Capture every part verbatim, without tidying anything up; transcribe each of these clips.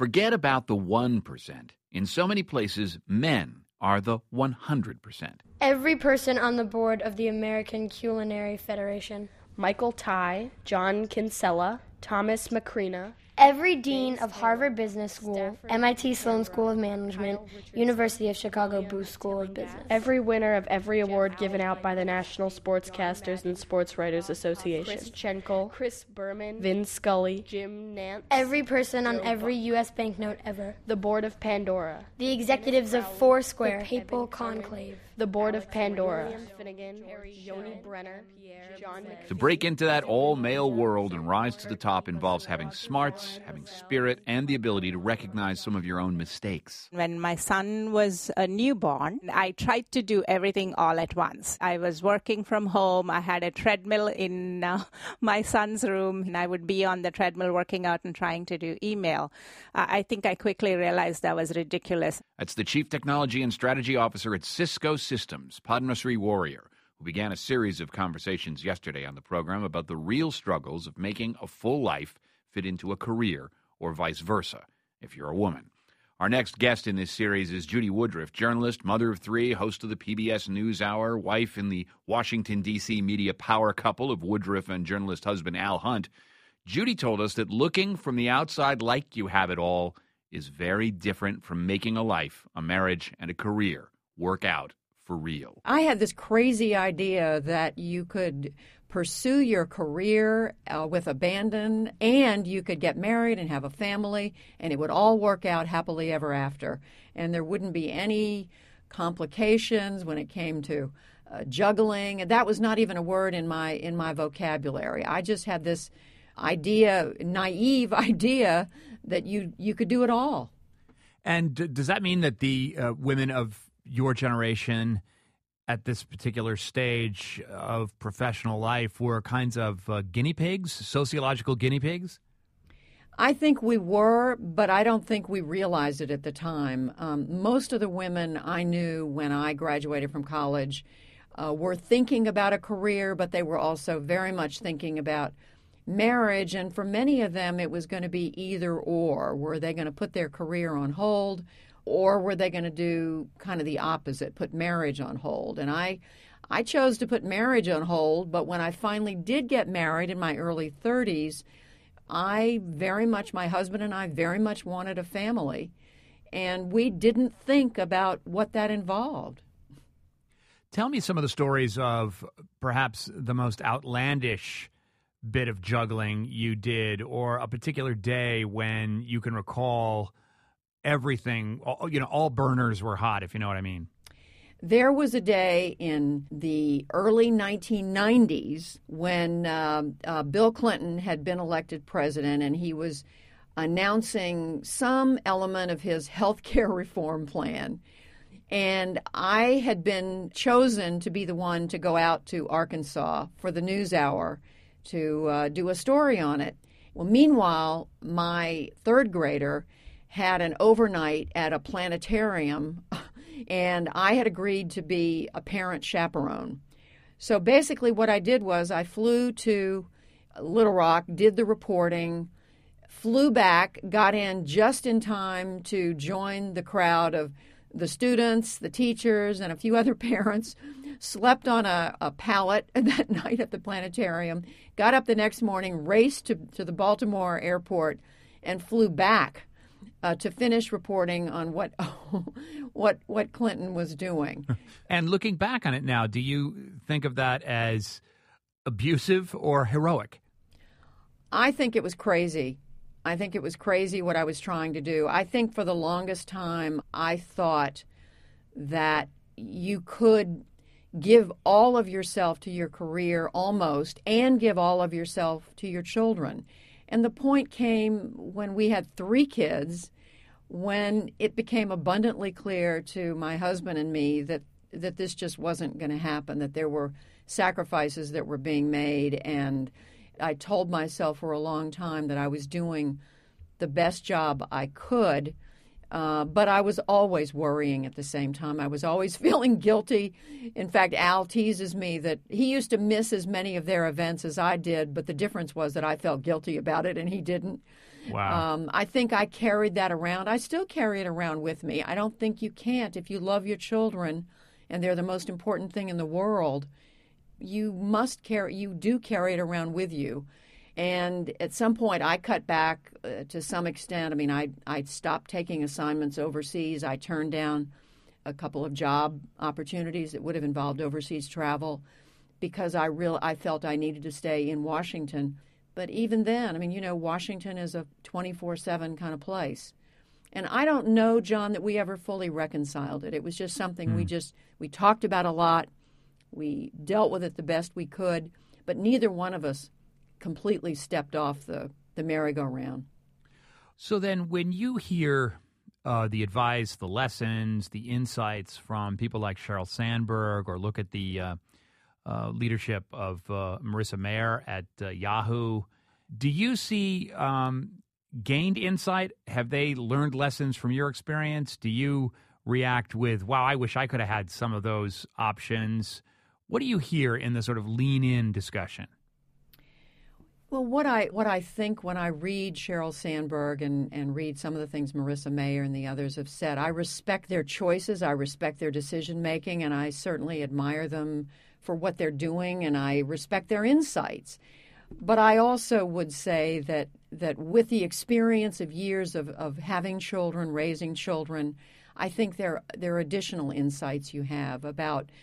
Forget about the one percent. In so many places, men are the one hundred percent. Every person on the board of the American Culinary Federation. Michael Ty, John Kinsella, Thomas Macrina. Every dean of Harvard Business School, M I T Sloan School of Management, University of Chicago Booth School of Business. Every winner of every award given out by the National Sportscasters and Sports Writers Association. Chris Schenkel, Chris Berman, Vin Scully, Jim Nantz. Every person on every U S banknote ever. The Board of Pandora. The executives of Foursquare, the Papal Conclave. The Board of Pandora. Finnegan, Yoni Brenner, John. To break into that all-male world and rise to the top involves having smarts, having spirit, and the ability to recognize some of your own mistakes. When my son was a newborn, I tried to do everything all at once. I was working from home. I had a treadmill in uh, my son's room, and I would be on the treadmill working out and trying to do email. Uh, I think I quickly realized that was ridiculous. That's the Chief Technology and Strategy Officer at Cisco Systems, Padmasree Warrior, who began a series of conversations yesterday on the program about the real struggles of making a full life fit into a career, or vice versa, if you're a woman. Our next guest in this series is Judy Woodruff, journalist, mother of three, host of the P B S NewsHour, wife in the Washington, D C media power couple of Woodruff and journalist husband Al Hunt. Judy told us that looking from the outside like you have it all is very different from making a life, a marriage, and a career work out for real. I had this crazy idea that you could pursue your career uh, with abandon, and you could get married and have a family, and it would all work out happily ever after. And there wouldn't be any complications when it came to uh, juggling. That was not even a word in my in my vocabulary. I just had this idea, naive idea, that you you could do it all. And d- does that mean that the uh, women of your generation at this particular stage of professional life were kinds of uh, guinea pigs, sociological guinea pigs? I think we were, but I don't think we realized it at the time. Um, most of the women I knew when I graduated from college uh, were thinking about a career, but they were also very much thinking about marriage. And for many of them, it was going to be either or. Were they going to put their career on hold, or were they going to do kind of the opposite, put marriage on hold? And I I chose to put marriage on hold, but when I finally did get married in my early thirties, I very much, my husband and I very much wanted a family, and we didn't think about what that involved. Tell me some of the stories of perhaps the most outlandish bit of juggling you did, or a particular day when you can recall everything, you know, all burners were hot, if you know what I mean. There was a day in the early nineteen nineties when uh, uh, Bill Clinton had been elected president, and he was announcing some element of his health care reform plan. And I had been chosen to be the one to go out to Arkansas for the NewsHour to uh, do a story on it. Well, meanwhile, my third grader had an overnight at a planetarium, and I had agreed to be a parent chaperone. So basically what I did was I flew to Little Rock, did the reporting, flew back, got in just in time to join the crowd of the students, the teachers, and a few other parents, slept on a, a pallet that night at the planetarium, got up the next morning, raced to, to the Baltimore airport, and flew back uh, to finish reporting on what what what Clinton was doing. And looking back on it now, do you think of that as abusive or heroic? I think it was crazy. I think it was crazy what I was trying to do. I think for the longest time, I thought that you could give all of yourself to your career almost and give all of yourself to your children. And the point came when we had three kids, when it became abundantly clear to my husband and me that, that this just wasn't going to happen, that there were sacrifices that were being made. And I told myself for a long time that I was doing the best job I could, uh, but I was always worrying at the same time. I was always feeling guilty. In fact, Al teases me that he used to miss as many of their events as I did, but the difference was that I felt guilty about it and he didn't. Wow. Um, I think I carried that around. I still carry it around with me. I don't think you can't. If you love your children and they're the most important thing in the world, you must carry, you do carry it around with you. And at some point, I cut back uh, to some extent. I mean, I, I stopped taking assignments overseas. I turned down a couple of job opportunities that would have involved overseas travel because I real I felt I needed to stay in Washington. But even then, I mean, you know, Washington is a twenty-four seven kind of place. And I don't know, John, that we ever fully reconciled it. It was just something mm. we just, we talked about a lot. We dealt with it the best we could. But neither one of us completely stepped off the, the merry-go-round. So then when you hear uh, the advice, the lessons, the insights from people like Sheryl Sandberg, or look at the uh, uh, leadership of uh, Marissa Mayer at uh, Yahoo, do you see um, gained insight? Have they learned lessons from your experience? Do you react with, wow, I wish I could have had some of those options? What do you hear in the sort of lean-in discussion? Well, what I what I think when I read Sheryl Sandberg and, and read some of the things Marissa Mayer and the others have said, I respect their choices, I respect their decision-making, and I certainly admire them for what they're doing, and I respect their insights. But I also would say that that with the experience of years of, of having children, raising children, I think there, there are additional insights you have about,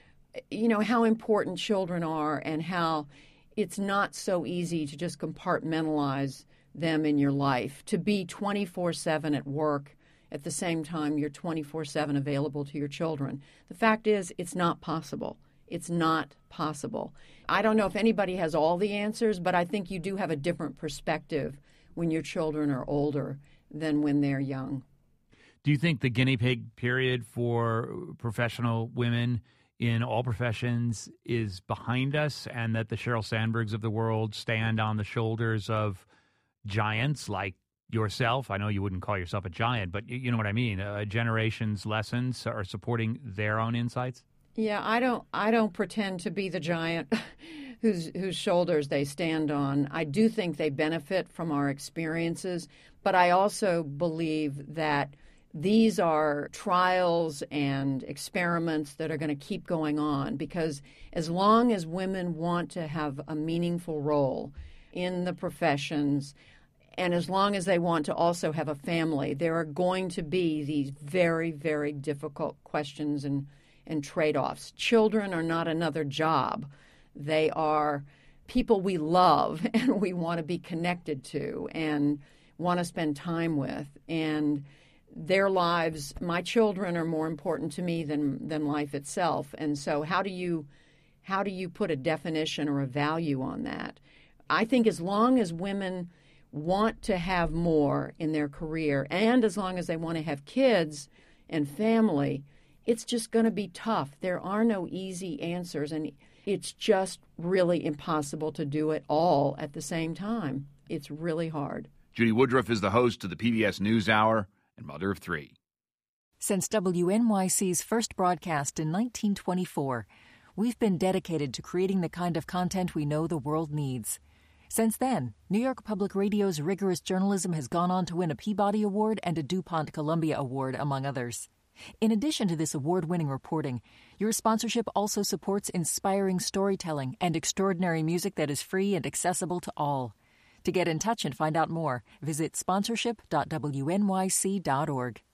you know, how important children are and how it's not so easy to just compartmentalize them in your life, to be twenty-four seven at work at the same time you're twenty-four seven available to your children. The fact is, it's not possible. It's not possible. I don't know if anybody has all the answers, but I think you do have a different perspective when your children are older than when they're young. Do you think the guinea pig period for professional women in all professions is behind us, and that the Sheryl Sandbergs of the world stand on the shoulders of giants like yourself? I know you wouldn't call yourself a giant, but you know what I mean. Uh, generations' lessons are supporting their own insights? Yeah, I don't I don't pretend to be the giant whose whose shoulders they stand on. I do think they benefit from our experiences, but I also believe that these are trials and experiments that are going to keep going on, because as long as women want to have a meaningful role in the professions, and as long as they want to also have a family, there are going to be these very, very difficult questions and, and trade-offs. Children are not another job. They are people we love and we want to be connected to and want to spend time with. And their lives, my children are more important to me than than life itself. And so how do you how do you put a definition or a value on that? I think as long as women want to have more in their career, and as long as they want to have kids and family, it's just going to be tough. There are no easy answers, and it's just really impossible to do it all at the same time. It's really hard. Judy Woodruff is the host of the P B S NewsHour and mother of three. Since W N Y C's first broadcast in nineteen twenty-four, we've been dedicated to creating the kind of content we know the world needs. Since then, New York Public Radio's rigorous journalism has gone on to win a Peabody Award and a DuPont Columbia Award, among others. In addition to this award-winning reporting, your sponsorship also supports inspiring storytelling and extraordinary music that is free and accessible to all. To get in touch and find out more, visit sponsorship dot w n y c dot org.